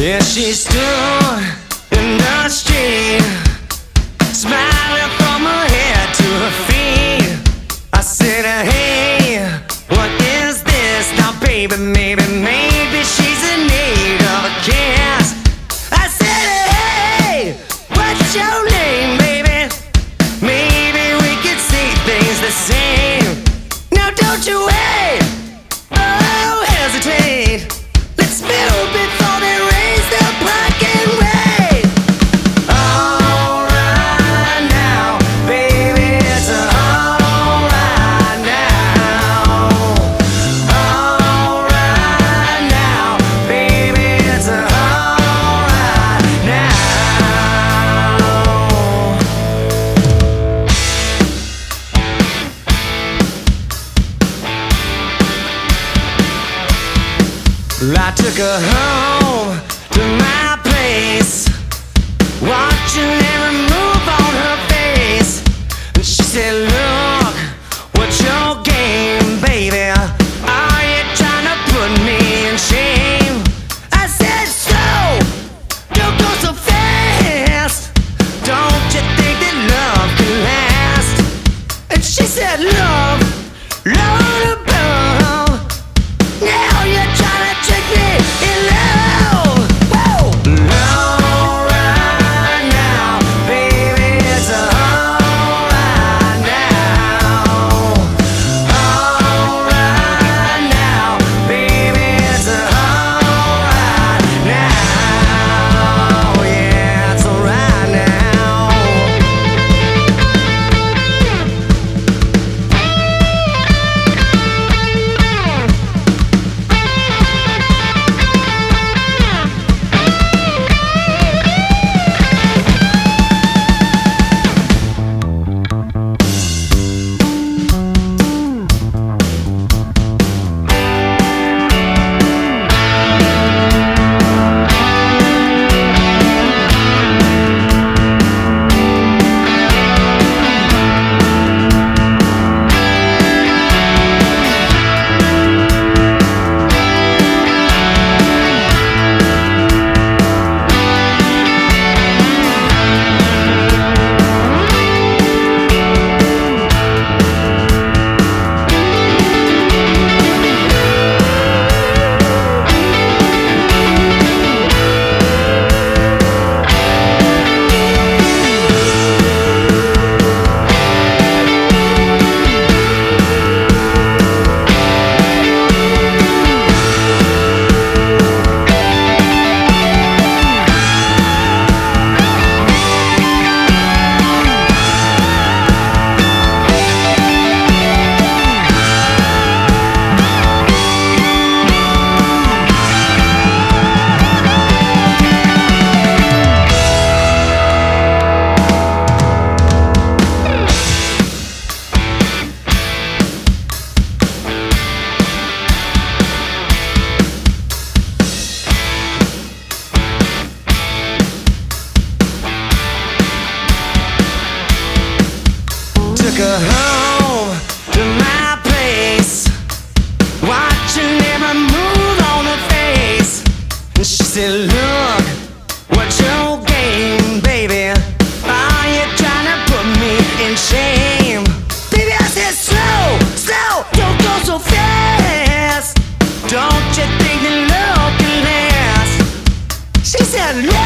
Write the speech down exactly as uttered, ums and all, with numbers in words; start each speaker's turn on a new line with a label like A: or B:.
A: There she stood in the street, smiling from her head to her feet. I said, hey, what is this now, baby? Maybe, maybe she's in need of a kiss. I said, hey, what's your name, baby? Maybe we could see things the same. Now don't you wait, oh, hesitate. Let's build before they raise their parking rate. Alright now, baby, it's alright now. Alright now, baby, it's alright now. I took her home to my place, watching every move on her face. And she said, look, what's your game, baby? Are you trying to put me in shame? I said, slow, don't go so fast. Don't you think that love can last? And she said, love, love above. Now you're trying to trick me in love. Whoa. Alright now, baby, it's alright now. Alright now, baby, it's alright now. Yeah, it's alright now. Took her home to my place, watching every move on her face. And she said, look, what's your game, baby? Are you trying to put me in shame? Baby, I said, slow, slow, don't go so fast. Don't you think that love can last? She said,